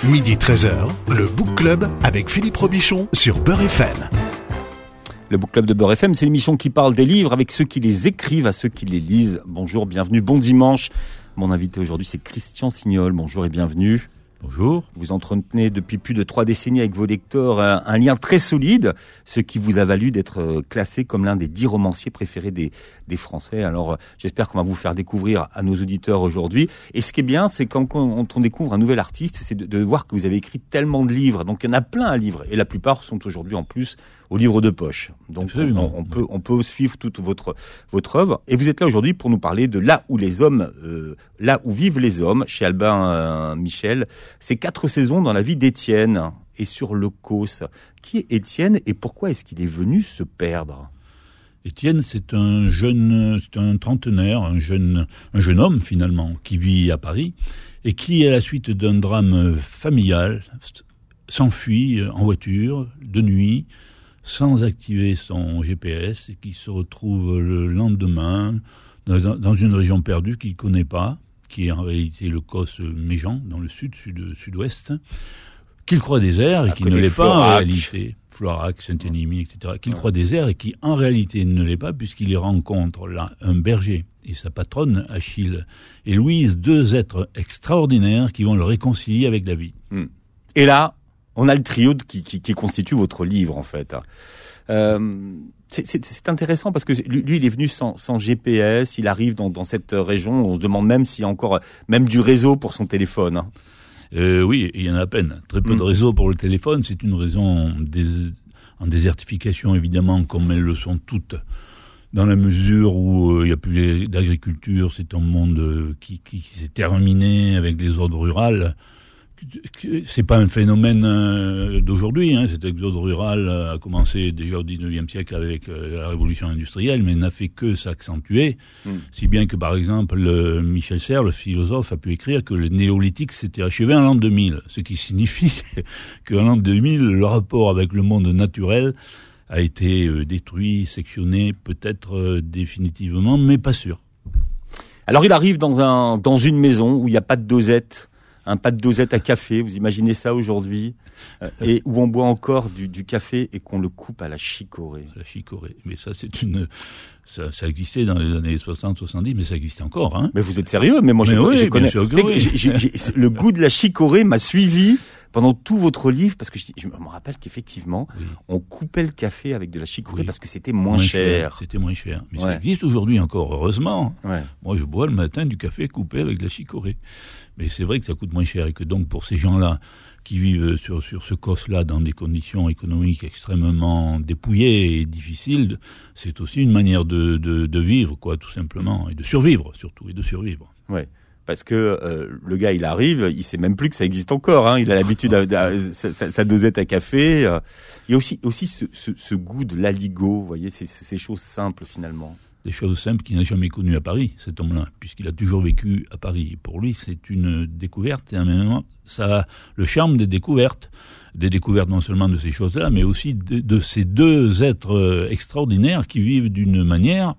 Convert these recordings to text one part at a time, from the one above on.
Midi 13h, le Book Club avec Philippe Robichon sur Beurre FM. Le Book Club de Beurre FM, c'est l'émission qui parle des livres avec ceux qui les écrivent à ceux qui les lisent. Bonjour, bienvenue, bon dimanche. Mon invité aujourd'hui, c'est Christian Signol. Bonjour et bienvenue. Bonjour. Vous entretenez depuis plus de 3 décennies avec vos lecteurs un lien très solide, ce qui vous a valu d'être classé comme l'un des 10 romanciers préférés des Français. Alors, j'espère qu'on va vous faire découvrir à nos auditeurs aujourd'hui. Et ce qui est bien, c'est quand on découvre un nouvel artiste, c'est de voir que vous avez écrit tellement de livres. Donc, il y en a plein à livres. Et la plupart sont aujourd'hui en plus au livre de poche. Donc, on peut suivre toute votre œuvre. Et vous êtes là aujourd'hui pour nous parler de Là où vivent les hommes, chez Albin Michel. C'est 4 saisons dans la vie d'Étienne et sur le Causse. Qui est Étienne et pourquoi est-ce qu'il est venu se perdre ? Étienne, c'est un trentenaire, un jeune homme finalement, qui vit à Paris et qui, à la suite d'un drame familial, s'enfuit en voiture, de nuit, sans activer son GPS, et qui se retrouve le lendemain dans une région perdue qu'il ne connaît pas, qui est en réalité le Causse-Méjean, dans le sud-ouest, qu'il croit désert et qui ne l'est pas en réalité. Floirac, Saint-Énimie, etc. Qu'il croit désert et qui en réalité ne l'est pas, puisqu'il y rencontre là un berger et sa patronne, Achille et Louise, 2 êtres extraordinaires qui vont le réconcilier avec la vie. Et là, on a le trio qui constitue votre livre, en fait. C'est intéressant parce que lui, il est venu sans GPS, il arrive dans cette région, on se demande même s'il y a encore même du réseau pour son téléphone. Oui, il y en a à peine. Très peu de réseau pour le téléphone. C'est une région en désertification, évidemment, comme elles le sont toutes, dans la mesure où il n'y a plus d'agriculture. C'est un monde qui s'est terminé avec les zones rurales. C'est pas un phénomène d'aujourd'hui, cet exode rural a commencé déjà au 19e siècle avec la révolution industrielle, mais n'a fait que s'accentuer, si bien que par exemple Michel Serres, le philosophe, a pu écrire que le néolithique s'était achevé en l'an 2000, ce qui signifie qu'en l'an 2000, le rapport avec le monde naturel a été détruit, sectionné, peut-être définitivement, mais pas sûr. Alors il arrive dans une maison où il n'y a pas de dosette, un pas de dosette à café, vous imaginez ça aujourd'hui, et où on boit encore du café et qu'on le coupe à la chicorée. La chicorée, mais ça ça existait dans les années 60-70, mais ça existe encore. Hein. Mais vous êtes sérieux ? Mais moi je connais. Le goût de la chicorée m'a suivi pendant tout votre livre, parce que je me rappelle qu'effectivement, on coupait le café avec de la chicorée parce que c'était moins cher. C'était moins cher, mais ça existe aujourd'hui encore, heureusement. Moi je bois le matin du café coupé avec de la chicorée. Mais c'est vrai que ça coûte moins cher et que donc pour ces gens-là qui vivent sur ce Causse-là dans des conditions économiques extrêmement dépouillées et difficiles, c'est aussi une manière de vivre, quoi, tout simplement, et de survivre surtout, Ouais. Parce que le gars, il arrive, il sait même plus que ça existe encore. Il a l'habitude sa dosette à café. Il y a aussi ce goût de l'aligot, vous voyez, ces choses simples finalement. Des choses simples qu'il n'a jamais connues à Paris, cet homme-là, puisqu'il a toujours vécu à Paris. Pour lui, c'est une découverte, et en même temps, ça a le charme des découvertes non seulement de ces choses-là, mais aussi de ces 2 êtres extraordinaires qui vivent d'une manière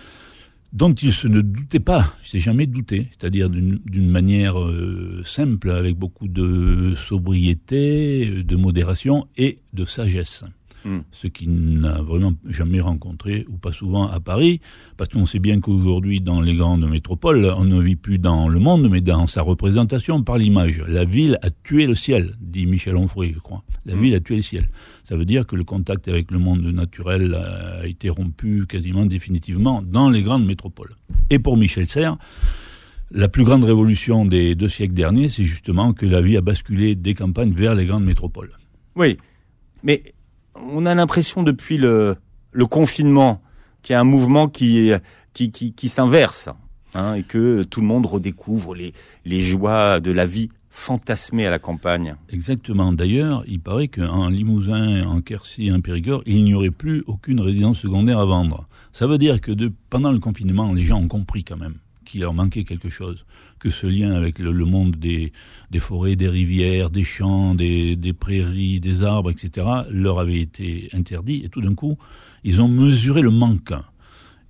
dont il ne doutait pas, il ne s'est jamais douté, c'est-à-dire d'une manière simple, avec beaucoup de sobriété, de modération et de sagesse. Ce qu'il n'a vraiment jamais rencontré, ou pas souvent à Paris, parce qu'on sait bien qu'aujourd'hui, dans les grandes métropoles, on ne vit plus dans le monde, mais dans sa représentation par l'image. La ville a tué le ciel, dit Michel Onfray, je crois. La ville a tué le ciel. Ça veut dire que le contact avec le monde naturel a été rompu quasiment définitivement dans les grandes métropoles. Et pour Michel Serres, la plus grande révolution des 2 siècles derniers, c'est justement que la vie a basculé des campagnes vers les grandes métropoles. Oui, mais on a l'impression depuis le confinement qu'il y a un mouvement qui s'inverse, et que tout le monde redécouvre les joies de la vie fantasmée à la campagne. Exactement. D'ailleurs, il paraît qu'en Limousin, en Quercy, en Périgord, il n'y aurait plus aucune résidence secondaire à vendre. Ça veut dire que pendant le confinement, les gens ont compris quand même qu'il leur manquait quelque chose, que ce lien avec le monde des forêts, des rivières, des champs, des prairies, des arbres, etc., leur avait été interdit. Et tout d'un coup, ils ont mesuré le manque.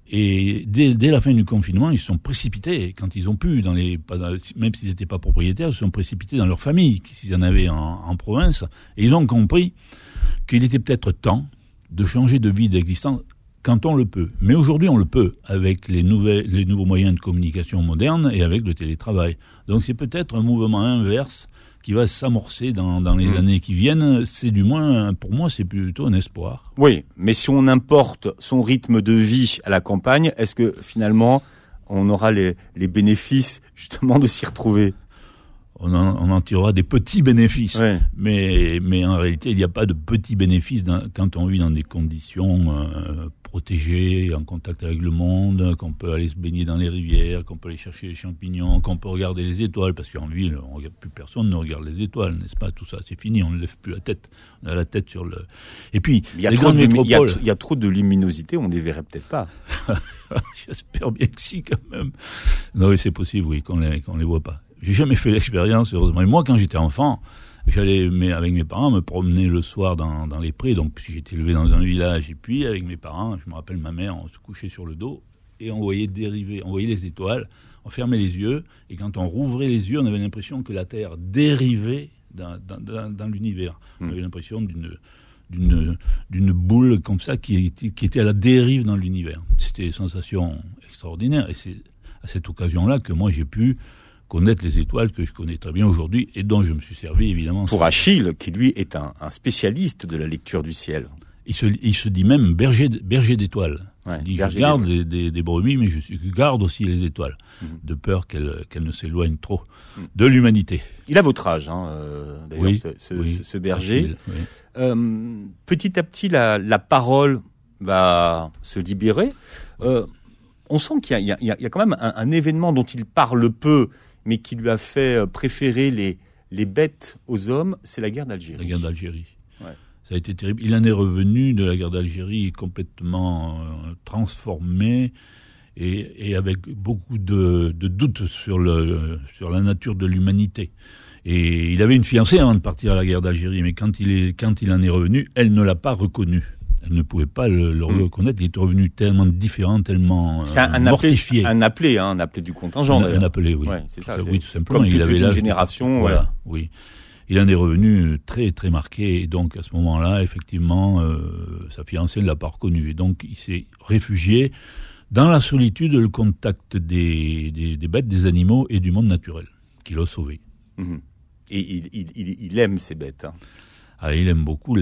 Et dès la fin du confinement, ils se sont précipités, quand ils ont pu, même s'ils n'étaient pas propriétaires, ils se sont précipités dans leur famille, s'ils en avaient en province, et ils ont compris qu'il était peut-être temps de changer de vie d'existence quand on le peut. Mais aujourd'hui, on le peut, avec les nouveaux moyens de communication modernes et avec le télétravail. Donc c'est peut-être un mouvement inverse qui va s'amorcer dans les années qui viennent. C'est du moins, pour moi, c'est plutôt un espoir. Oui, mais si on importe son rythme de vie à la campagne, est-ce que finalement, on aura les bénéfices justement de s'y retrouver ? On en tirera des petits bénéfices. Ouais. Mais en réalité, il n'y a pas de petits bénéfices quand on vit dans des conditions protégées, en contact avec le monde, qu'on peut aller se baigner dans les rivières, qu'on peut aller chercher les champignons, qu'on peut regarder les étoiles, parce qu'en ville, plus personne ne regarde les étoiles, n'est-ce pas ? Tout ça, c'est fini, on ne lève plus la tête. On a la tête sur le... Et puis, il y a trop de luminosité, on ne les verrait peut-être pas. J'espère bien que si, quand même. Non, oui, c'est possible, oui, qu'on les voit pas. J'ai jamais fait l'expérience, heureusement. Et moi, quand j'étais enfant, j'allais avec mes parents me promener le soir dans les prés. Donc, j'étais élevé dans un village. Et puis, avec mes parents, je me rappelle ma mère, on se couchait sur le dos et on voyait les étoiles. On fermait les yeux. Et quand on rouvrait les yeux, on avait l'impression que la Terre dérivait dans l'univers. On avait l'impression d'une boule comme ça qui était à la dérive dans l'univers. C'était une sensation extraordinaire. Et c'est à cette occasion-là que moi, j'ai pu connaître les étoiles que je connais très bien aujourd'hui et dont je me suis servi évidemment. Pour Achille, qui lui est un spécialiste de la lecture du ciel. Il se dit même berger d'étoiles. Ouais, il dit, je garde des brebis, mais je garde aussi les étoiles, de peur qu'elles ne s'éloignent trop de l'humanité. Il a votre âge, d'ailleurs, oui, ce berger. Achille, oui. Petit à petit, la parole va se libérer. On sent qu'il y a quand même un événement dont il parle peu, mais qui lui a fait préférer les bêtes aux hommes, c'est la guerre d'Algérie. La guerre d'Algérie. Ouais. Ça a été terrible. Il en est revenu de la guerre d'Algérie complètement transformé et avec beaucoup de doutes sur la nature de l'humanité. Et il avait une fiancée avant de partir à la guerre d'Algérie, mais quand il en est revenu, elle ne l'a pas reconnu. Elle ne pouvait pas le reconnaître. Il est revenu tellement différent, tellement mortifié. Un appelé du contingent. Un appelé, oui. Ouais, c'est ça. Oui, tout simplement. Comme il avait une génération. Voilà, oui. Il en est revenu très, très marqué. Et donc, à ce moment-là, effectivement, sa fiancée ne l'a pas reconnu. Et donc, il s'est réfugié dans la solitude, le contact des bêtes, des animaux et du monde naturel, qui l'a sauvé. Mmh. Et il aime ces bêtes. Ah, il aime beaucoup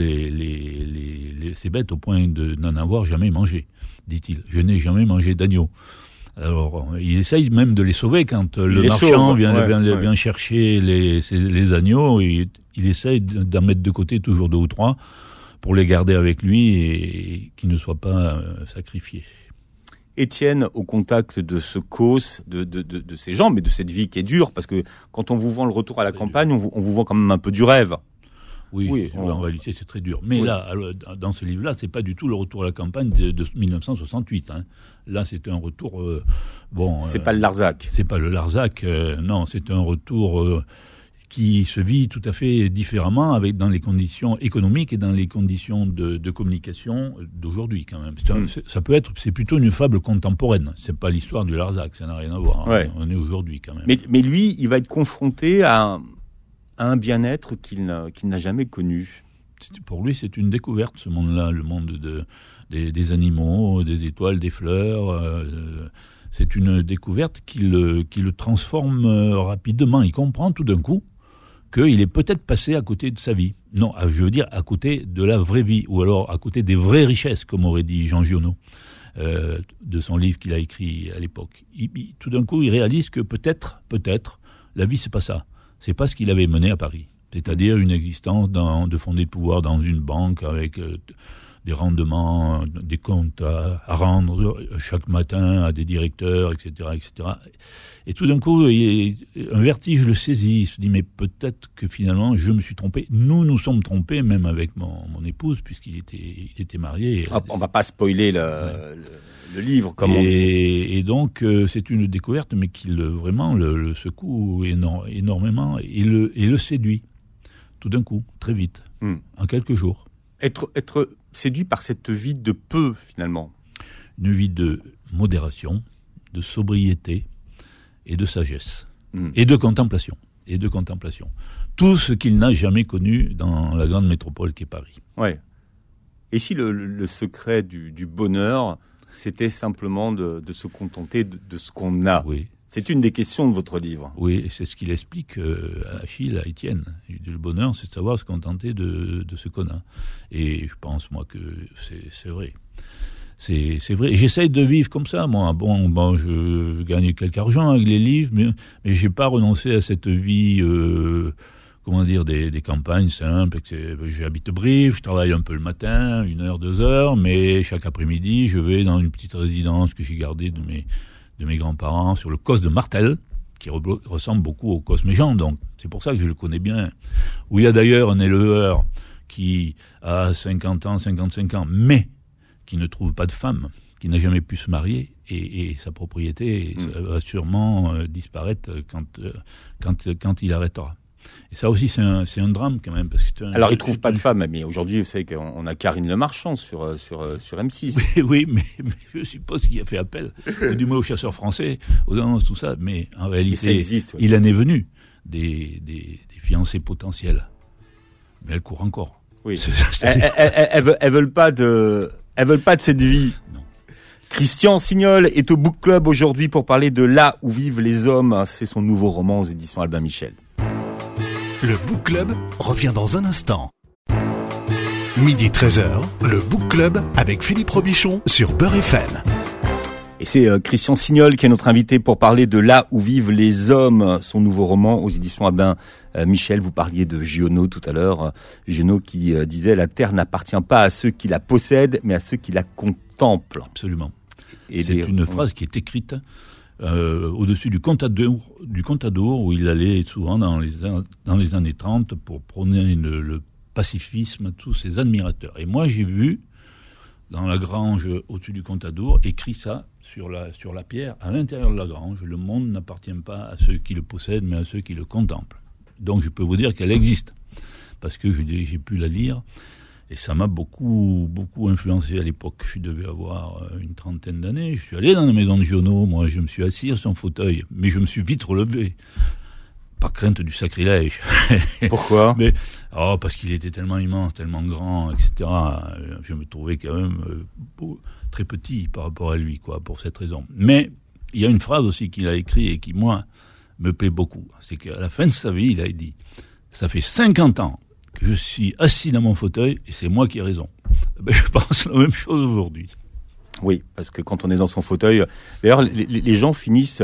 ces bêtes au point de n'en avoir jamais mangé, dit-il. Je n'ai jamais mangé d'agneau. Alors, il essaye même de les sauver quand le marchand vient chercher les agneaux. Il essaye d'en mettre de côté toujours 2 ou 3 pour les garder avec lui et qu'ils ne soient pas sacrifiés. Étienne, au contact de ce cause, de ces gens, mais de cette vie qui est dure, parce que quand on vous vend le retour à la campagne, on vous vend quand même un peu du rêve. Oui, en réalité, c'est très dur. Mais là, dans ce livre-là, c'est pas du tout le retour à la campagne de 1968. Hein. Là, c'est un retour... c'est pas le Larzac. C'est pas le Larzac, non. C'est un retour qui se vit tout à fait différemment dans les conditions économiques et dans les conditions de communication d'aujourd'hui, quand même. C'est plutôt une fable contemporaine. C'est pas l'histoire du Larzac, ça n'a rien à voir. Hein. On est aujourd'hui, quand même. Mais lui, il va être confronté à un bien-être qu'il n'a jamais connu. Pour lui, c'est une découverte, ce monde-là, le monde des animaux, des étoiles, des fleurs. C'est une découverte qui le transforme rapidement. Il comprend tout d'un coup qu'il est peut-être passé à côté de sa vie. Non, je veux dire à côté de la vraie vie, ou alors à côté des vraies richesses, comme aurait dit Jean Giono, de son livre qu'il a écrit à l'époque. Tout d'un coup, il réalise que peut-être, la vie, c'est pas ça. C'est pas ce qu'il avait mené à Paris. C'est-à-dire une existence de fondé de pouvoir dans une banque avec des rendements, des comptes à rendre chaque matin à des directeurs, etc., etc. Et tout d'un coup, un vertige le saisit. Il se dit, mais peut-être que finalement, je me suis trompé. Nous sommes trompés, même avec mon épouse, puisqu'il était marié. On va pas spoiler le livre, comme on dit. Et donc, c'est une découverte, mais qui vraiment le secoue énormément et le séduit. Tout d'un coup, très vite, en quelques jours. Être séduit par cette vie de peu, finalement. Une vie de modération, de sobriété et de sagesse, et de contemplation. Tout ce qu'il n'a jamais connu dans la grande métropole qu'est Paris. Ouais. Et si le secret du bonheur, c'était simplement de se contenter de ce qu'on a? Oui. C'est une des questions de votre livre. Oui, c'est ce qu'il explique à Achille, à Étienne. Le bonheur, c'est de savoir se contenter de ce qu'on a. Et je pense, moi, que c'est vrai. C'est vrai. Et j'essaye de vivre comme ça, moi. Bon, je gagne quelque argent avec les livres, mais j'ai pas renoncé à cette vie, des campagnes simples. J'habite Brive, je travaille un peu le matin, 1 heure, 2 heures, mais chaque après-midi, je vais dans une petite résidence que j'ai gardée de mes grands-parents sur le Causse de Martel, qui ressemble beaucoup au Causse Méjean, donc c'est pour ça que je le connais bien. Où il y a d'ailleurs un éleveur qui a 50 ans, 55 ans, mais qui ne trouve pas de femme, qui n'a jamais pu se marier, et sa propriété va sûrement disparaître quand il arrêtera. Et ça aussi, c'est un drame quand même. Parce que alors, il ne trouve pas de femme, mais aujourd'hui, vous savez qu'on a Karine Le Marchand sur M6. Oui, mais je suppose qu'il a fait appel, du moins aux chasseurs français, aux annonces, tout ça. Mais en réalité, il en est venu des fiancés potentiels. Mais elles courent encore. Oui. Elles veulent pas de cette vie. Non. Christian Signol est au Book Club aujourd'hui pour parler de Là où vivent les hommes. C'est son nouveau roman aux éditions Albin Michel. Le Book Club revient dans un instant. Midi 13h, le Book Club avec Philippe Robichon sur Beurre FM. Et c'est Christian Signol qui est notre invité pour parler de Là où vivent les hommes, son nouveau roman aux éditions Albin Michel. Vous parliez de Giono tout à l'heure. Giono qui disait « La terre n'appartient pas à ceux qui la possèdent, mais à ceux qui la contemplent ». Absolument. Et c'est une phrase qui est écrite au-dessus du Contadour, où il allait souvent dans les années 30 pour prôner le pacifisme, tous ses admirateurs. Et moi, j'ai vu, dans la grange au-dessus du Contadour, écrit ça sur la pierre, à l'intérieur de la grange. Le monde n'appartient pas à ceux qui le possèdent, mais à ceux qui le contemplent. Donc je peux vous dire qu'elle existe, parce que j'ai pu la lire. Et ça m'a beaucoup, beaucoup influencé à l'époque. Je devais avoir une 30aine d'années. Je suis allé dans la maison de Giono. Moi, je me suis assis sur son fauteuil. Mais je me suis vite relevé. Par crainte du sacrilège. Pourquoi ? Parce qu'il était tellement immense, tellement grand, etc. Je me trouvais quand même très petit par rapport à lui, pour cette raison. Mais il y a une phrase aussi qu'il a écrite et qui, moi, me plaît beaucoup. C'est qu'à la fin de sa vie, il a dit « Ça fait 50 ans que je suis assis dans mon fauteuil et c'est moi qui ai raison. » Je pense la même chose aujourd'hui. Oui, parce que quand on est dans son fauteuil... D'ailleurs, les gens finissent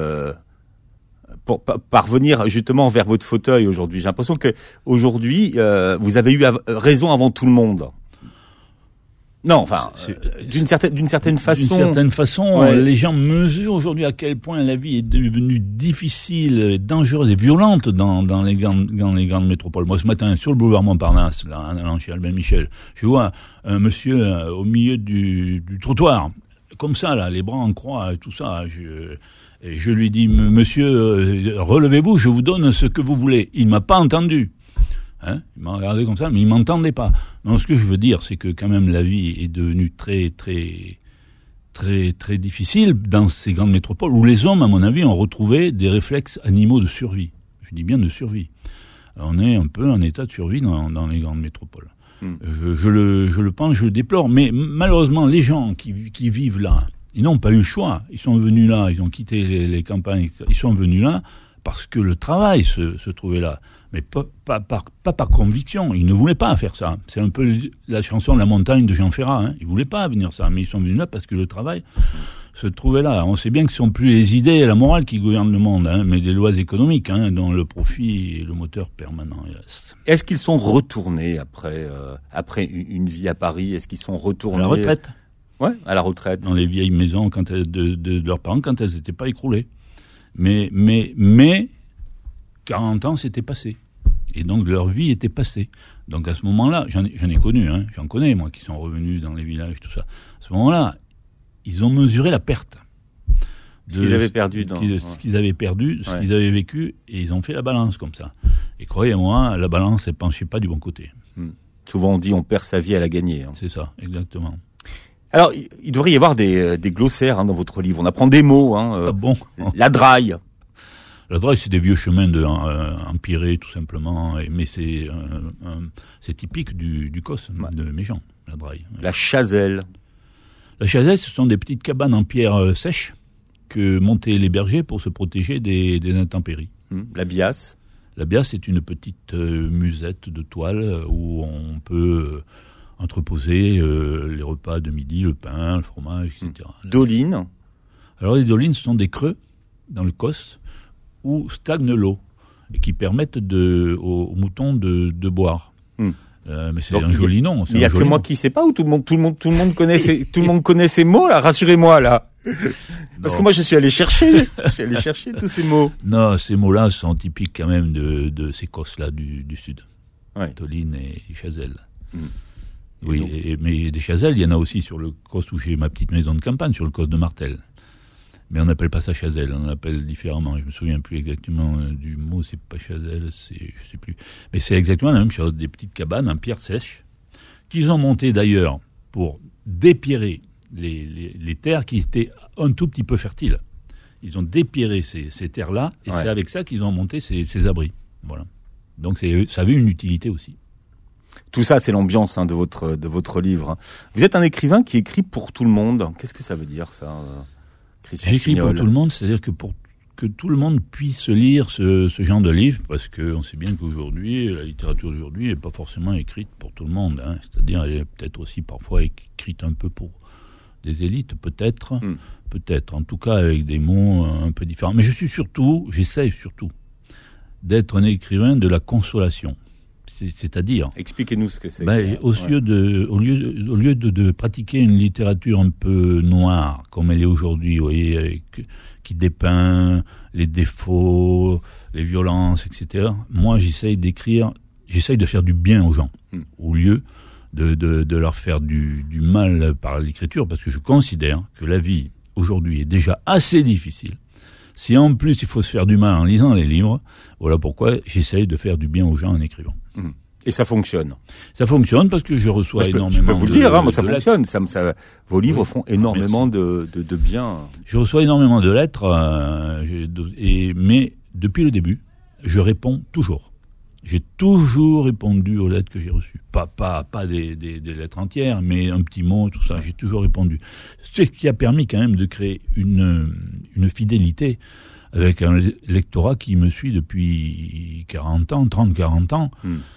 par venir justement vers votre fauteuil aujourd'hui. J'ai l'impression qu'aujourd'hui, vous avez eu raison avant tout le monde. Non, enfin, d'une certaine façon... D'une certaine façon, ouais. Les gens mesurent aujourd'hui à quel point la vie est devenue difficile, dangereuse et violente dans les grandes métropoles. Moi, ce matin, sur le boulevard Montparnasse, là, en allant chez Albin Michel, je vois un monsieur au milieu du trottoir, comme ça, là, les bras en croix et tout ça. Et je lui dis, monsieur, relevez-vous, je vous donne ce que vous voulez. Il m'a pas entendu. Il m'a regardé comme ça, mais il m'entendait pas. Non, ce que je veux dire, c'est que quand même la vie est devenue très, très, très, très difficile dans ces grandes métropoles où les hommes, à mon avis, ont retrouvé des réflexes animaux de survie. Je dis bien de survie. On est un peu en état de survie dans les grandes métropoles. Je le pense, je le déplore. Mais malheureusement, les gens qui vivent là, ils n'ont pas eu le choix. Ils sont venus là, ils ont quitté les campagnes, ils sont venus là parce que le travail se trouvait là. Mais pas par conviction. Ils ne voulaient pas faire ça. C'est un peu la chanson de la montagne de Jean Ferrat. Ils ne voulaient pas venir ça, mais ils sont venus là parce que le travail se trouvait là. On sait bien que ce ne sont plus les idées et la morale qui gouvernent le monde, mais des lois économiques dont le profit est le moteur permanent. Hélas. Est-ce qu'ils sont retournés après une vie à Paris ? Est-ce qu'ils sont retournés à la retraite ? Ouais, à la retraite. Dans les vieilles maisons de leurs parents quand elles n'étaient pas écroulées. Mais 40 ans s'étaient passés. Et donc leur vie était passée. Donc à ce moment-là, j'en ai connu, j'en connais moi, qui sont revenus dans les villages, tout ça. À ce moment-là, ils ont mesuré la perte. Ce qu'ils avaient perdu. Ce qu'ils avaient perdu, ce qu'ils avaient vécu, et ils ont fait la balance comme ça. Et croyez-moi, la balance, elle ne penchait pas du bon côté. Souvent on dit on perd sa vie à la gagner. C'est ça, exactement. Alors, il devrait y avoir des glossaires dans votre livre. On apprend des mots. Ah bon? La draille. La draille, c'est des vieux chemins empirés, tout simplement. Mais c'est typique du COS, de Méjean, la draille. La chazelle. La chazelle, ce sont des petites cabanes en pierre sèche que montaient les bergers pour se protéger des intempéries. La biasse. La biasse, c'est une petite musette de toile où on peut entreposer les repas de midi, le pain, le fromage, etc. Dolines. Alors les dolines, ce sont des creux dans le COS où stagne l'eau et qui permettent aux moutons de boire. Mais c'est un joli nom. Il n'y a que moi qui ne sais pas, ou tout le monde connaît ces mots là. Rassurez-moi là. Parce que moi je suis allé chercher tous ces mots. Non, ces mots-là sont typiques quand même de ces COS-là du sud. Ouais. Dolines et chazelle. Oui, mais des chazelles, il y en a aussi sur le COS où j'ai ma petite maison de campagne, sur le COS de Martel. Mais on n'appelle pas ça chazelle, on l'appelle différemment. Je me souviens plus exactement du mot, c'est pas chazelle, je sais plus. Mais c'est exactement la même chose, des petites cabanes en pierre sèche, qu'ils ont montées d'ailleurs pour dépierrer les terres qui étaient un tout petit peu fertiles. Ils ont dépierré ces terres-là, et c'est avec ça qu'ils ont monté ces abris. Voilà. Donc ça avait une utilité aussi. Tout ça, c'est l'ambiance de votre livre. Vous êtes un écrivain qui écrit pour tout le monde. Qu'est-ce que ça veut dire, ça, Christian J'écris Signol? pour tout le monde, c'est-à-dire que pour que tout le monde puisse lire ce genre de livre, parce qu'on sait bien qu'aujourd'hui, la littérature d'aujourd'hui n'est pas forcément écrite pour tout le monde. C'est-à-dire, elle est peut-être aussi parfois écrite un peu pour des élites, peut-être. Peut-être, en tout cas avec des mots un peu différents. Mais j'essaie surtout d'être un écrivain de la consolation. C'est-à-dire... Expliquez-nous ce que c'est. Au lieu de pratiquer une littérature un peu noire, comme elle est aujourd'hui, vous voyez, qui dépeint les défauts, les violences, etc., moi j'essaye de faire du bien aux gens, au lieu de leur faire du mal par l'écriture, parce que je considère que la vie aujourd'hui est déjà assez difficile. Si en plus il faut se faire du mal en lisant les livres, voilà pourquoi j'essaye de faire du bien aux gens en écrivant. Et ça fonctionne. Ça fonctionne parce que je reçois énormément de... Je peux vous le dire, moi ça fonctionne. Vos livres font énormément de bien. Je reçois énormément de lettres, mais depuis le début, je réponds toujours. J'ai toujours répondu aux lettres que j'ai reçues. Pas des lettres entières, mais un petit mot, tout ça, j'ai toujours répondu. Ce qui a permis quand même de créer une fidélité avec un lectorat qui me suit depuis 30-40 ans.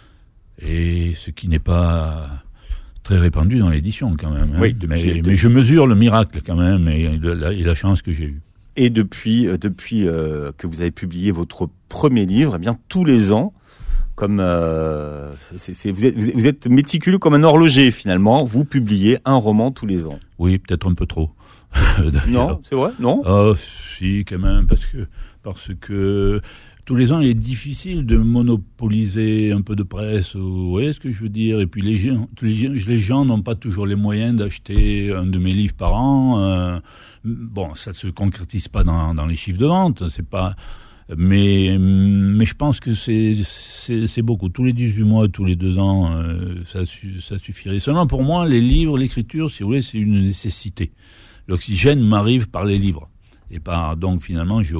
Et ce qui n'est pas très répandu dans l'édition quand même. Oui, mais je mesure le miracle quand même et la chance que j'ai eue. Et depuis que vous avez publié votre premier livre, eh bien tous les ans, comme vous êtes méticuleux comme un horloger finalement, vous publiez un roman tous les ans. Oui, peut-être un peu trop. Non, c'est vrai, non? Si, quand même, parce que tous les ans, il est difficile de monopoliser un peu de presse, vous voyez ce que je veux dire? Et puis les gens n'ont pas toujours les moyens d'acheter un de mes livres par an. Bon, ça ne se concrétise pas dans les chiffres de vente, c'est pas... Mais je pense que c'est beaucoup. Tous les 18 mois, tous les 2 ans, ça suffirait. Seulement pour moi, les livres, l'écriture, si vous voulez, c'est une nécessité. L'oxygène m'arrive par les livres. Et donc finalement, j'ai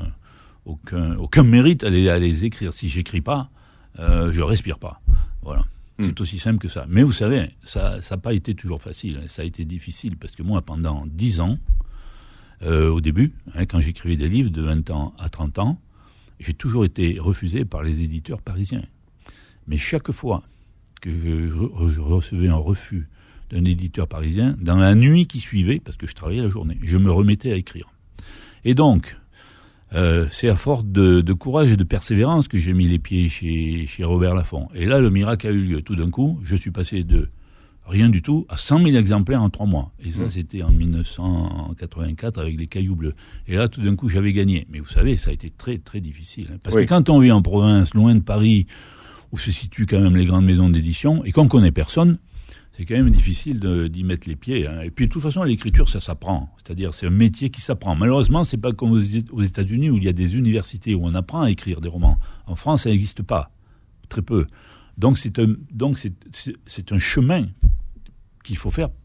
aucun mérite à les écrire. Si j'écris pas, je respire pas. Voilà. C'est aussi simple que ça. Mais vous savez, ça n'a pas été toujours facile. Ça a été difficile parce que moi, pendant 10 ans, au début, quand j'écrivais des livres de 20 ans à 30 ans, j'ai toujours été refusé par les éditeurs parisiens. Mais chaque fois que je recevais un refus d'un éditeur parisien, dans la nuit qui suivait, parce que je travaillais la journée, je me remettais à écrire. Et donc, c'est à force de courage et de persévérance que j'ai mis les pieds chez Robert Laffont. Et là, le miracle a eu lieu. Tout d'un coup, je suis passé de rien du tout à 100 000 exemplaires en 3 mois. Et ça, c'était en 1984 avec les Cailloux Bleus. Et là, tout d'un coup, j'avais gagné. Mais vous savez, ça a été très, très difficile. Parce que quand on vit en province, loin de Paris, où se situent quand même les grandes maisons d'édition, et qu'on connaît personne, c'est quand même difficile d'y mettre les pieds. Et puis, de toute façon, l'écriture, ça s'apprend. C'est-à-dire, c'est un métier qui s'apprend. Malheureusement, c'est pas comme aux États-Unis où il y a des universités où on apprend à écrire des romans. En France, ça n'existe pas. Très peu. Donc, c'est un chemin qu'il faut faire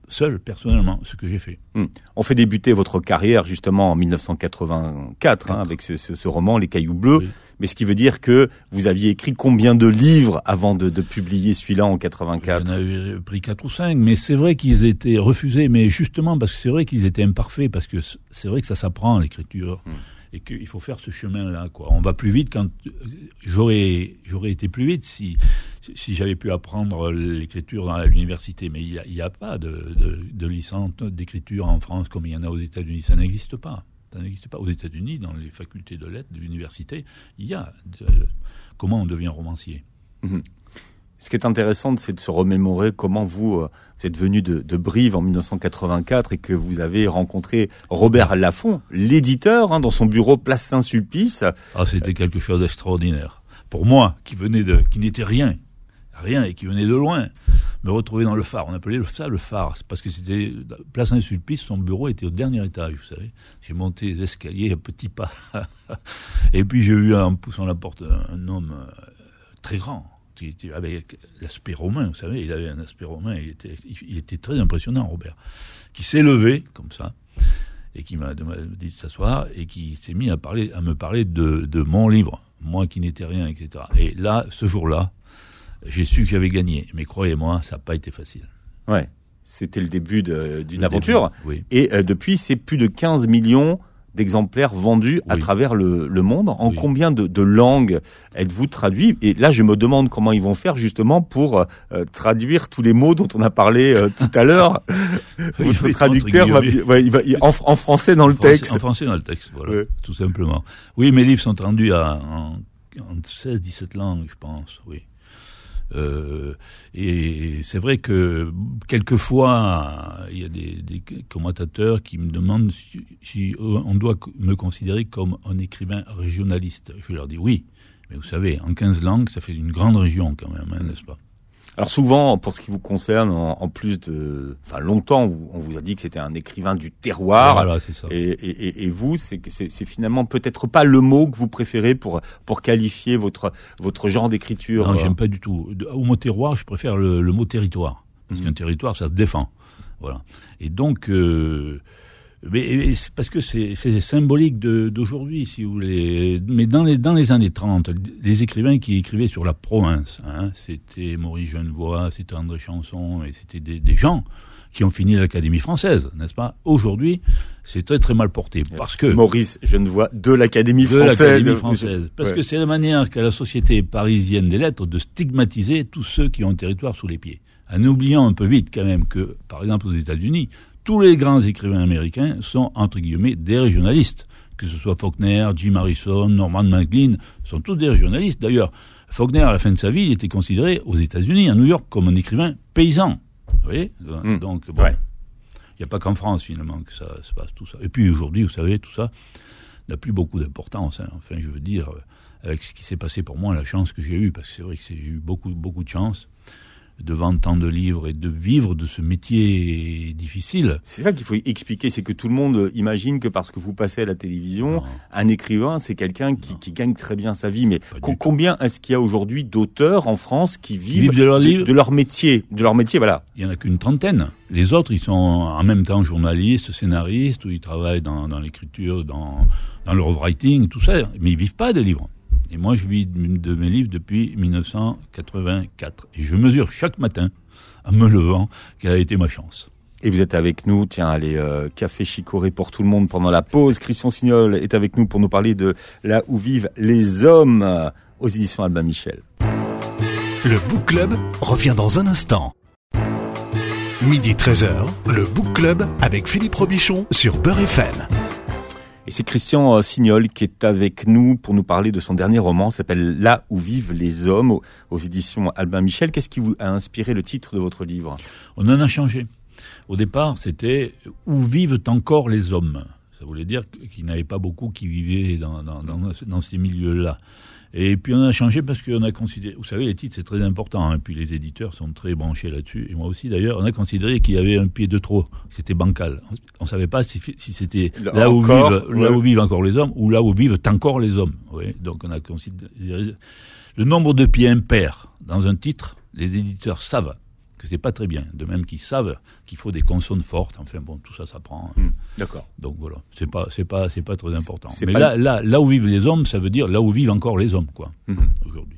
seul, personnellement, ce que j'ai fait. On fait débuter votre carrière justement en 1984 avec ce roman, Les Cailloux Bleus. Oui. Mais ce qui veut dire que vous aviez écrit combien de livres avant de publier celui-là en 84 ? J'en avais pris 4 ou 5, mais c'est vrai qu'ils étaient refusés, mais justement parce que c'est vrai qu'ils étaient imparfaits, parce que c'est vrai que ça s'apprend l'écriture. Et qu'il faut faire ce chemin-là, quoi. On va plus vite quand j'aurais été plus vite si j'avais pu apprendre l'écriture à l'université. Mais il y a pas de licence d'écriture en France comme il y en a aux États-Unis. Ça n'existe pas. Ça n'existe pas aux États-Unis, dans les facultés de lettres de l'université. Il y a comment on devient romancier. Ce qui est intéressant, c'est de se remémorer comment vous êtes venu de Brive en 1984 et que vous avez rencontré Robert Laffont, l'éditeur, dans son bureau Place Saint-Sulpice. Ah, c'était quelque chose d'extraordinaire. Pour moi, qui n'était rien et qui venait de loin, me retrouver dans le phare. On appelait ça le phare, parce que c'était Place Saint-Sulpice, son bureau était au dernier étage, vous savez. J'ai monté les escaliers à petits pas. Et puis j'ai vu en poussant la porte un homme très grand, avec l'aspect romain, vous savez, il avait un aspect romain, il était très impressionnant, Robert, qui s'est levé, comme ça, et qui m'a dit de s'asseoir, et qui s'est mis à me parler de mon livre, moi qui n'étais rien, etc. Et là, ce jour-là, j'ai su que j'avais gagné, mais croyez-moi, ça n'a pas été facile. Ouais, c'était le début d'une aventure, oui. Et depuis, c'est plus de 15 millions d'exemplaires vendus à travers le monde. En combien de langues êtes-vous traduit ? Et là, je me demande comment ils vont faire justement pour traduire tous les mots dont on a parlé tout à l'heure. Votre traducteur il va en français dans le texte. En français dans le texte, voilà, tout simplement. Oui, mes livres sont traduits en 16-17 langues, je pense, oui. Et c'est vrai que quelquefois il y a des commentateurs qui me demandent si on doit me considérer comme un écrivain régionaliste. Je leur dis oui, mais vous savez, en 15 langues, ça fait une grande région quand même, n'est-ce pas ? Alors souvent, pour ce qui vous concerne, en plus longtemps, on vous a dit que c'était un écrivain du terroir. Voilà, c'est ça. Et vous, c'est finalement peut-être pas le mot que vous préférez pour qualifier votre genre d'écriture. Non, j'aime pas du tout. Au mot terroir, je préfère le mot territoire, parce qu'un territoire, ça se défend. Voilà. Et donc, mais c'est parce que c'est symbolique d'aujourd'hui, si vous voulez. Mais dans les années 30, les écrivains qui écrivaient sur la province, c'était Maurice Genevoix, c'était André Chanson, et c'était des gens qui ont fini l'Académie française, n'est-ce pas ? Aujourd'hui, c'est très très mal porté, parce que Maurice Genevoix de l'Académie française. Parce que c'est la manière qu'a la société parisienne des lettres de stigmatiser tous ceux qui ont un territoire sous les pieds. En oubliant un peu vite quand même que, par exemple aux États-Unis, tous les grands écrivains américains sont, entre guillemets, des régionalistes. Que ce soit Faulkner, Jim Harrison, Norman Maclean, sont tous des régionalistes. D'ailleurs, Faulkner, à la fin de sa vie, il était considéré aux États-Unis, à New York, comme un écrivain paysan. Vous voyez ? Donc, bon, il n'y a pas qu'en France, finalement, que ça se passe, tout ça. Et puis, aujourd'hui, vous savez, tout ça n'a plus beaucoup d'importance. Enfin, je veux dire, avec ce qui s'est passé pour moi, la chance que j'ai eue, parce que c'est vrai que j'ai eu beaucoup de chance de vendre tant de livres et de vivre de ce métier difficile. C'est ça qu'il faut expliquer, c'est que tout le monde imagine que parce que vous passez à la télévision, un écrivain, c'est quelqu'un qui gagne très bien sa vie. Mais combien est-ce qu'il y a aujourd'hui d'auteurs en France qui vivent de leur métier, voilà. Il n'y en a qu'une trentaine. Les autres, ils sont en même temps journalistes, scénaristes, ou ils travaillent dans l'écriture, dans le writing, tout ça, mais ils vivent pas des livres. Et moi, je vis de mes livres depuis 1984. Et je mesure chaque matin, en me levant, quelle a été ma chance. Et vous êtes avec nous, café chicorée pour tout le monde pendant la pause. Christian Signol est avec nous pour nous parler de Là où vivent les hommes, aux éditions Albin Michel. Le Book Club revient dans un instant. Midi 13h, le Book Club avec Philippe Robichon sur Beurre FM. Et c'est Christian Signol qui est avec nous pour nous parler de son dernier roman, s'appelle Là où vivent les hommes, aux éditions Albin Michel. Qu'est-ce qui vous a inspiré le titre de votre livre ? On en a changé. Au départ, c'était « Où vivent encore les hommes ?» Ça voulait dire qu'il n'y avait pas beaucoup qui vivaient dans ces milieux-là. Et puis on a changé parce qu'on a considéré, vous savez, les titres c'est très important, et puis les éditeurs sont très branchés là-dessus, et moi aussi d'ailleurs, on a considéré qu'il y avait un pied de trop, c'était bancal. On savait pas si c'était là où vivent encore les hommes, ou là où vivent encore les hommes. Oui, donc on a considéré le nombre de pieds impairs dans un titre, les éditeurs savent que c'est pas très bien. De même qu'ils savent qu'il faut des consonnes fortes. Enfin bon, tout ça prend. D'accord. Donc voilà, c'est pas très important. C'est Mais pas... là où vivent les hommes, ça veut dire là où vivent encore les hommes, quoi, aujourd'hui.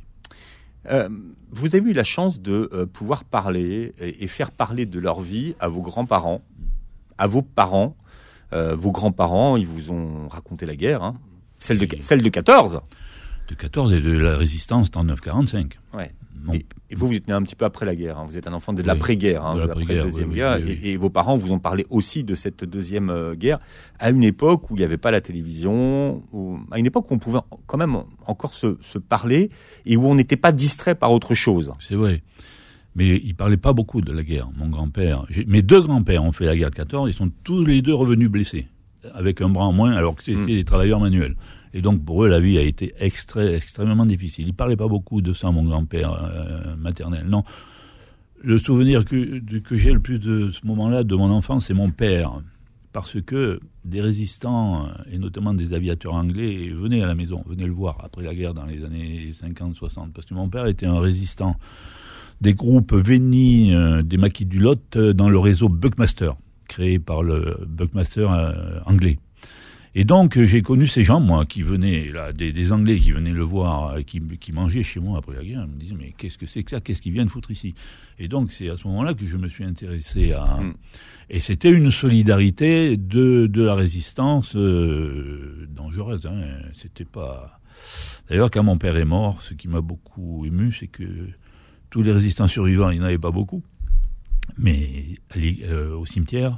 Vous avez eu la chance de pouvoir parler et faire parler de leur vie à vos grands-parents, à vos parents. Vos grands-parents, ils vous ont raconté la guerre, hein. Celle de 14. De 14 et de la résistance 39-45. Ouais. Et vous êtes né un petit peu après la guerre, hein. Vous êtes un enfant de l'après-guerre, hein, après la Deuxième Guerre. Oui. Et vos parents vous ont parlé aussi de cette Deuxième Guerre, à une époque où il n'y avait pas la télévision, à une époque où on pouvait quand même encore se parler et où on n'était pas distrait par autre chose. C'est vrai. Mais ils ne parlaient pas beaucoup de la guerre. Mon grand-père, mes 2 grands-pères ont fait la guerre de 14, ils sont tous les 2 revenus blessés, avec un bras en moins, alors que c'était des travailleurs manuels. Et donc, pour eux, la vie a été extrêmement difficile. Il ne parlait pas beaucoup de ça, mon grand-père maternel. Non. Le souvenir que j'ai le plus de ce moment-là, de mon enfance, c'est mon père. Parce que des résistants, et notamment des aviateurs anglais, venaient à la maison, venaient le voir après la guerre dans les années 50-60. Parce que mon père était un résistant des groupes Véni, des maquis du Lot, dans le réseau Buckmaster, créé par le Buckmaster anglais. Et donc, j'ai connu ces gens, moi, qui venaient, là, des Anglais qui venaient le voir, qui mangeaient chez moi après la guerre. Ils me disaient, mais qu'est-ce que c'est que ça? Qu'est-ce qu'ils viennent foutre ici? Et donc, c'est à ce moment-là que je me suis intéressé à... Et c'était une solidarité de la résistance dangereuse. Hein. C'était pas... D'ailleurs, quand mon père est mort, ce qui m'a beaucoup ému, c'est que tous les résistants survivants, il n'y en avait pas beaucoup. Mais au cimetière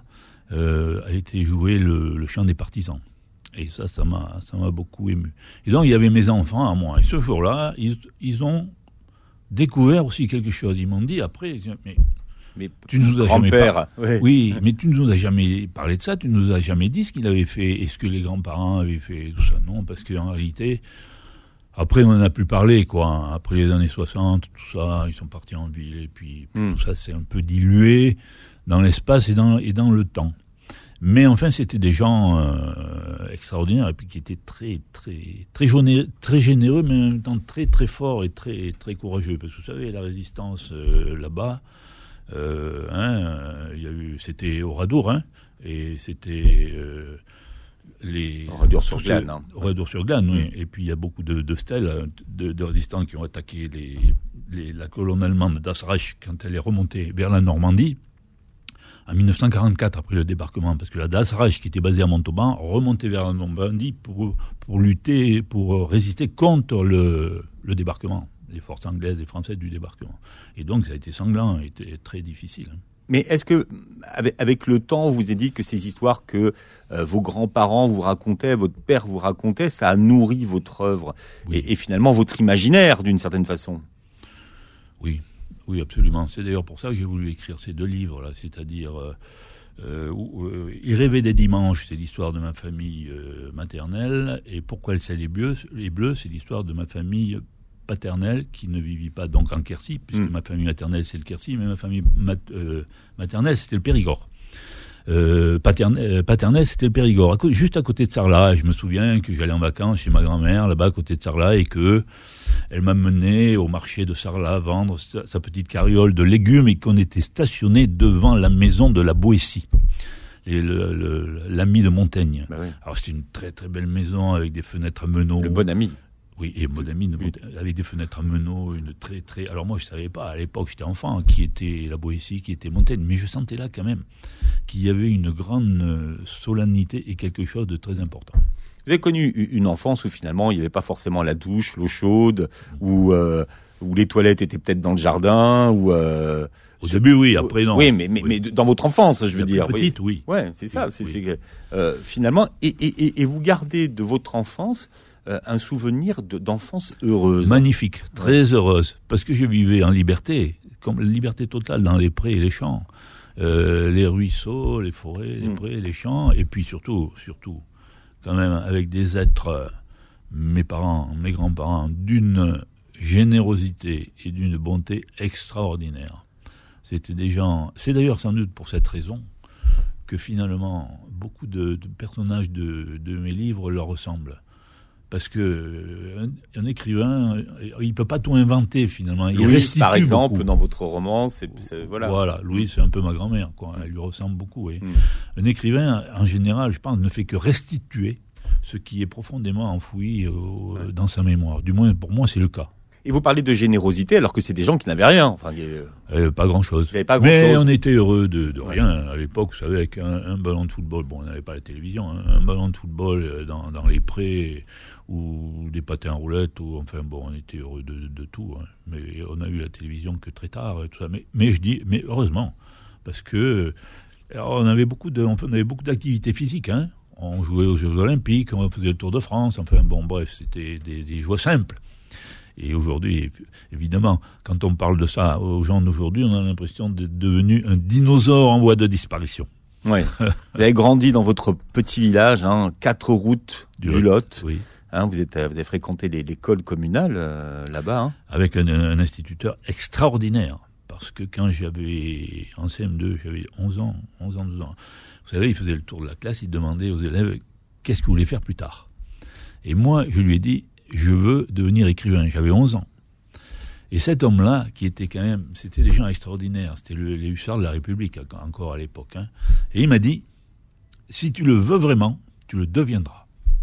a été joué le chant des partisans. Et ça m'a beaucoup ému. Et donc, il y avait mes enfants à moi. Et ce jour-là, ils ont découvert aussi quelque chose. Ils m'ont dit après, mais tu nous as jamais parlé. Oui, mais tu nous as jamais parlé de ça. Tu nous as jamais dit ce qu'il avait fait et ce que les grands-parents avaient fait. Tout ça, non, parce qu'en réalité, après, on n'en a plus parlé, quoi. Après les années 60, tout ça, ils sont partis en ville. Et puis tout ça s'est un peu dilué dans l'espace et dans le temps. Mais enfin, c'était des gens extraordinaires et puis qui étaient très généreux, mais en même temps très très forts et très courageux. Parce que vous savez, la résistance là-bas, il y a eu, c'était au Radour, hein, et c'était Radour-sur-Glane. Radour-sur-Glane, oui. Et puis il y a beaucoup de stèles de résistants qui ont attaqué la colonne allemande d'Asreich quand elle est remontée vers la Normandie. En 1944, après le débarquement, parce que la Dasreich, qui était basée à Montauban, remontait vers la Normandie pour lutter, pour résister contre le débarquement, les forces anglaises et françaises du débarquement. Et donc, ça a été sanglant, et était très difficile. Mais est-ce que, avec le temps, vous avez dit que ces histoires que vos grands-parents vous racontaient, votre père vous racontait, ça a nourri votre œuvre, oui. et finalement votre imaginaire, d'une certaine façon? Oui, absolument. C'est d'ailleurs pour ça que j'ai voulu écrire ces 2 livres-là, c'est-à-dire Il rêvait des dimanches, c'est l'histoire de ma famille maternelle, et Pourquoi le ciel est bleu, c'est l'histoire de ma famille paternelle qui ne vivait pas donc en Quercy, puisque ma famille maternelle c'est le Quercy, mais ma famille maternelle c'était le Périgord. Paternelle, c'était le Périgord, juste à côté de Sarlat. Je me souviens que j'allais en vacances chez ma grand-mère, là-bas, à côté de Sarlat, et que elle m'a mené au marché de Sarlat vendre sa petite carriole de légumes et qu'on était stationné devant la maison de la Boétie, l'ami de Montaigne. Bah oui. Alors, c'était une très, très belle maison avec des fenêtres à meneaux. Le bon ami. Oui, et mon ami, avec des fenêtres à meneaux, une très, très... Alors moi, je ne savais pas, à l'époque, j'étais enfant, qui était la Boétie, qui était Montaigne, mais je sentais là, quand même, qu'il y avait une grande solennité et quelque chose de très important. Vous avez connu une enfance où, finalement, il n'y avait pas forcément la douche, l'eau chaude, où les toilettes étaient peut-être dans le jardin, ou... Au début, oui, après, non. Oui, mais dans votre enfance, je veux dire. Petite, oui. Ouais, c'est ça. Oui. Finalement, et vous gardez de votre enfance... un souvenir d'enfance heureuse. Magnifique, très heureuse, parce que je vivais en liberté, comme liberté totale dans les prés et les champs, les ruisseaux, les forêts, les prés, les champs, et puis surtout, quand même avec des êtres, mes parents, mes grands-parents, d'une générosité et d'une bonté extraordinaire. C'était des gens, c'est d'ailleurs sans doute pour cette raison que finalement beaucoup de personnages de mes livres leur ressemblent. Parce que un écrivain, il peut pas tout inventer finalement. Il Louise, par exemple, beaucoup. dans votre roman, voilà. Voilà, Louise, c'est un peu ma grand-mère, quoi. Elle lui ressemble beaucoup. Oui. Un écrivain, en général, je pense, ne fait que restituer ce qui est profondément enfoui dans sa mémoire. Du moins, pour moi, c'est le cas. Et vous parlez de générosité alors que c'est des gens qui n'avaient rien. Enfin, pas grand-chose. Vous n'avez pas grand-chose. Mais on était heureux de rien. À l'époque, vous savez, avec un ballon de football, bon, on n'avait pas la télévision, un ballon de football dans les prés ou des patins à roulettes, enfin bon, on était heureux de tout. Hein. Mais on a eu la télévision que très tard et tout ça. Mais je dis, mais heureusement, parce que on avait beaucoup d'activités physiques. Hein. On jouait aux Jeux Olympiques, on faisait le Tour de France. Enfin bon, bref, c'était des joies simples. Et aujourd'hui, évidemment, quand on parle de ça aux gens d'aujourd'hui, on a l'impression d'être devenu un dinosaure en voie de disparition. Ouais. Vous avez grandi dans votre petit village, 4 routes du Lot. Oui. Vous avez fréquenté l'école communale là-bas. Hein. Avec un instituteur extraordinaire. Parce que quand j'avais, en CM2, j'avais 11 ans, 12 ans. Vous savez, il faisait le tour de la classe, il demandait aux élèves qu'est-ce que vous voulez faire plus tard. Et moi, je lui ai dit, je veux devenir écrivain. J'avais 11 ans. Et cet homme-là, qui était quand même, c'était des gens extraordinaires. C'était les hussards de la République, encore à l'époque. Hein. Et il m'a dit, si tu le veux vraiment, tu le deviendras.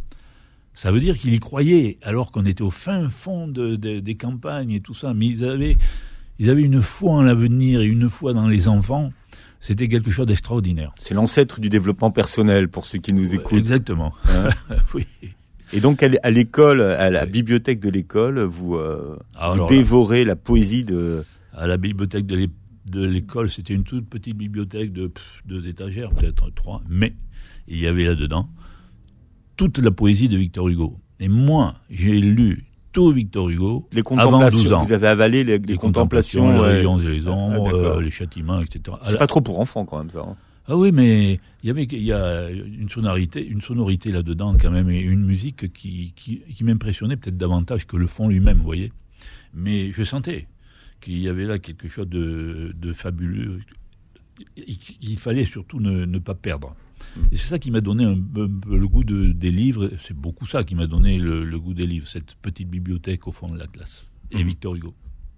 Ça veut dire qu'il y croyait, alors qu'on était au fin fond des campagnes et tout ça. Mais ils avaient une foi en l'avenir et une foi dans les enfants. C'était quelque chose d'extraordinaire. C'est l'ancêtre du développement personnel, pour ceux qui nous écoutent. Exactement. Hein. Oui. Et donc, à l'école, à la bibliothèque de l'école, vous dévorez la poésie de... À la bibliothèque de l'école, c'était une toute petite bibliothèque de 2 étagères, peut-être 3, mais il y avait là-dedans toute la poésie de Victor Hugo. Et moi, j'ai lu tout Victor Hugo avant 12 ans. Vous avez avalé les contemplations, les rayons et les ombres, les châtiments, etc. C'est pas trop pour enfants, quand même, ça. Hein. Ah oui, mais il y a une sonorité là-dedans quand même, et une musique qui m'impressionnait peut-être davantage que le fond lui-même, vous voyez. Mais je sentais qu'il y avait là quelque chose de fabuleux. Il fallait surtout ne pas perdre. Et c'est ça qui m'a donné un peu le goût des livres. C'est beaucoup ça qui m'a donné le goût des livres, cette petite bibliothèque au fond de la classe. Et Victor Hugo.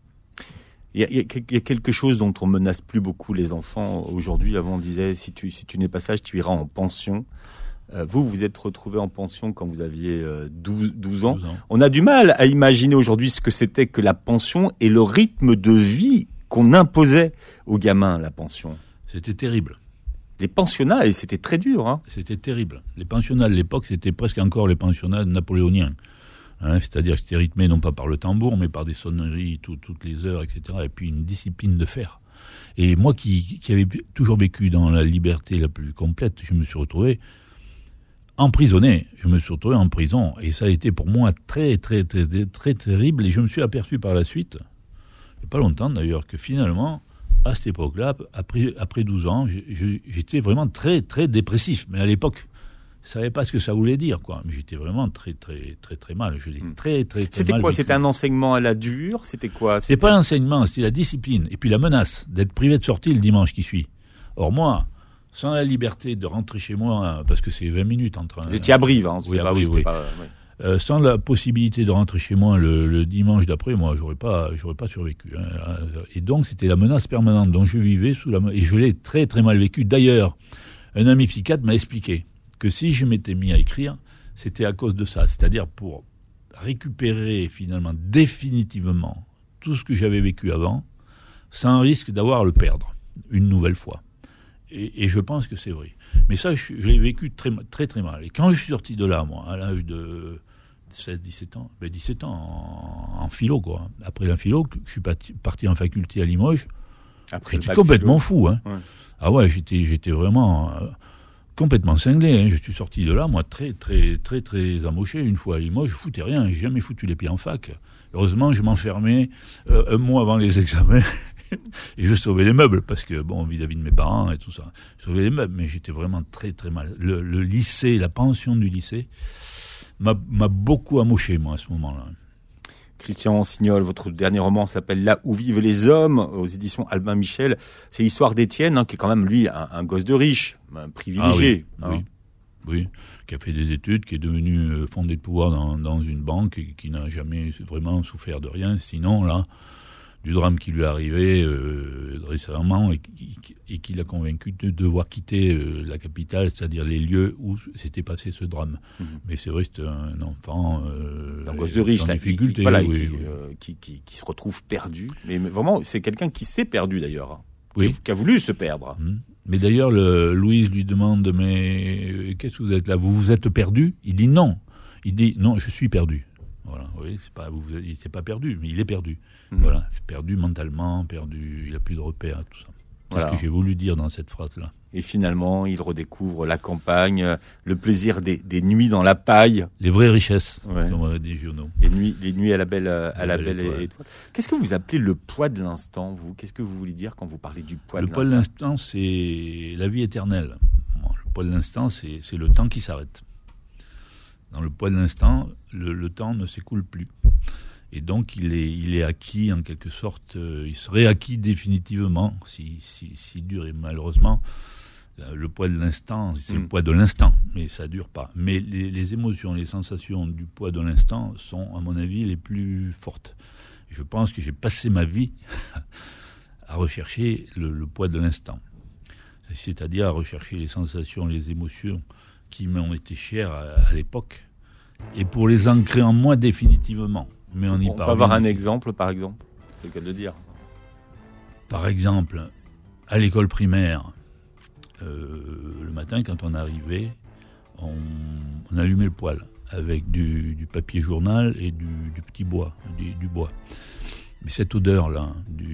Il y a quelque chose dont on menace plus beaucoup les enfants aujourd'hui. Avant, on disait, si tu n'es pas sage, tu iras en pension. Vous êtes retrouvé en pension quand vous aviez 12 ans. On a du mal à imaginer aujourd'hui ce que c'était que la pension et le rythme de vie qu'on imposait aux gamins, la pension. C'était terrible. Les pensionnats, et c'était très dur. Hein. C'était terrible. Les pensionnats de l'époque, c'était presque encore les pensionnats napoléoniens. Hein, c'est-à-dire que c'était rythmé non pas par le tambour, mais par des sonneries toutes les heures, etc. Et puis une discipline de fer. Et moi qui avais toujours vécu dans la liberté la plus complète, je me suis retrouvé emprisonné. Je me suis retrouvé en prison. Et ça a été pour moi très, très, très, très, très terrible. Et je me suis aperçu par la suite, il n'y a pas longtemps d'ailleurs, que finalement, à cette époque-là, après 12 ans, j'étais vraiment très, très dépressif. Mais à l'époque, je ne savais pas ce que ça voulait dire, quoi. Mais j'étais vraiment très, très, très, très mal. Je l'ai très, très, très C'était mal quoi vécu. C'était un enseignement à la dure? C'était quoi? C'était pas l'enseignement, c'était la discipline. Et puis la menace d'être privé de sortie le dimanche qui suit. Or moi, sans la liberté de rentrer chez moi, parce que c'est 20 minutes entre... Vous étiez à Brive, hein? Oui, à Brive, oui. Sans la possibilité de rentrer chez moi le dimanche d'après, moi, j'aurais pas survécu. Hein. Et donc, c'était la menace permanente dont je vivais sous la et je l'ai très, très mal vécu. D'ailleurs, un ami psychiatre m'a expliqué que si je m'étais mis à écrire, c'était à cause de ça. C'est-à-dire pour récupérer, finalement, définitivement, tout ce que j'avais vécu avant, sans risque d'avoir à le perdre une nouvelle fois. Et je pense que c'est vrai. Mais ça, je l'ai vécu très, très, très mal. Et quand je suis sorti de là, moi, à l'âge de 16-17 ans, 17 ans en philo, quoi. Après la philo, je suis parti en faculté à Limoges. J'étais complètement fou, hein. Ouais. Ah ouais, j'étais vraiment complètement cinglé, hein. Je suis sorti de là, moi, très, très, très, très amoché. Une fois à Limoges, je foutais rien. J'ai jamais foutu les pieds en fac. Heureusement, je m'enfermais un mois avant les examens. Et je sauvais les meubles, parce que, bon, vis-à-vis de mes parents et tout ça, je sauvais les meubles, mais j'étais vraiment très, très mal. Le lycée, la pension du lycée, m'a beaucoup amoché, moi, à ce moment-là. Christian Signol, votre dernier roman s'appelle Là où vivent les hommes, aux éditions Albin Michel. C'est l'histoire d'Étienne, hein, qui est quand même, lui, un gosse de riche, un privilégié. Ah oui, Oui, qui a fait des études, qui est devenu fondé de pouvoir dans une banque et qui n'a jamais vraiment souffert de rien. Sinon, là, du drame qui lui est arrivé récemment et qui l'a convaincu de devoir quitter la capitale, c'est-à-dire les lieux où s'était passé ce drame. Mais c'est vrai que c'est un enfant un gosse de riche, difficulté, qui se retrouve perdu. Mais vraiment, c'est quelqu'un qui s'est perdu d'ailleurs, qui a voulu se perdre. Mais d'ailleurs, Louise lui demande, mais qu'est-ce que vous êtes là? Vous vous êtes perdu? Il dit non. Il dit non, je suis perdu. Voilà, oui, il s'est pas perdu, mais il est perdu. Voilà, perdu mentalement, perdu, il n'a plus de repères, tout ça. C'est ce que j'ai voulu dire dans cette phrase-là. Et finalement, il redécouvre la campagne, le plaisir des nuits dans la paille. Les vraies richesses, comme des journaux. Les nuits à la belle étoile. Qu'est-ce que vous appelez le poids de l'instant, vous? Qu'est-ce que vous voulez dire quand vous parlez du poids de l'instant? Le poids de l'instant, c'est la vie éternelle. Le poids de l'instant, c'est le temps qui s'arrête. Dans le poids de l'instant, le temps ne s'écoule plus. Et donc, il est acquis, en quelque sorte, il serait acquis définitivement, si dur, et malheureusement, le poids de l'instant, c'est le poids de l'instant, mais ça ne dure pas. Mais les émotions, les sensations du poids de l'instant sont, à mon avis, les plus fortes. Je pense que j'ai passé ma vie à rechercher le poids de l'instant. C'est-à-dire à rechercher les sensations, les émotions qui m'ont été chères à l'époque, et pour les ancrer en moi définitivement. Mais on peut avoir un exemple, par exemple, c'est le cas de le dire. Par exemple, à l'école primaire, le matin, quand on arrivait, on allumait le poêle avec du papier journal et du petit bois, du bois. Mais cette odeur-là,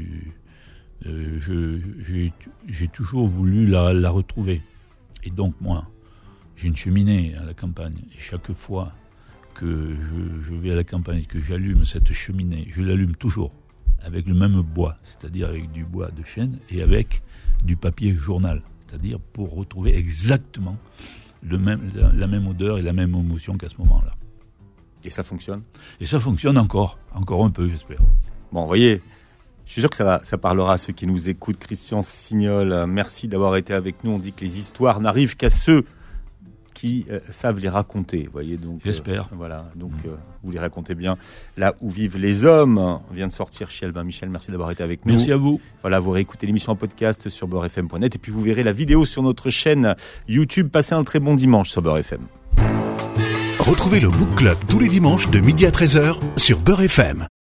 j'ai toujours voulu la retrouver. Et donc, moi, j'ai une cheminée à la campagne, et chaque fois que je vais à la campagne, que j'allume cette cheminée, je l'allume toujours avec le même bois, c'est-à-dire avec du bois de chêne et avec du papier journal, c'est-à-dire pour retrouver exactement la même odeur et la même émotion qu'à ce moment-là. Et ça fonctionne? Et ça fonctionne encore un peu, j'espère. Bon, vous voyez, je suis sûr que ça parlera à ceux qui nous écoutent. Christian Signol, merci d'avoir été avec nous. On dit que les histoires n'arrivent qu'à ceux qui savent les raconter, voyez, donc j'espère. Vous les racontez bien là où vivent les hommes. On vient de sortir chez Albin Michel, merci d'avoir été avec nous. Merci à vous. Voilà, vous réécoutez l'émission en podcast sur beurrefm.net et puis vous verrez la vidéo sur notre chaîne YouTube. Passez un très bon dimanche sur Beurre FM. Retrouvez le Book Club tous les dimanches de midi à 13h sur Beurre FM.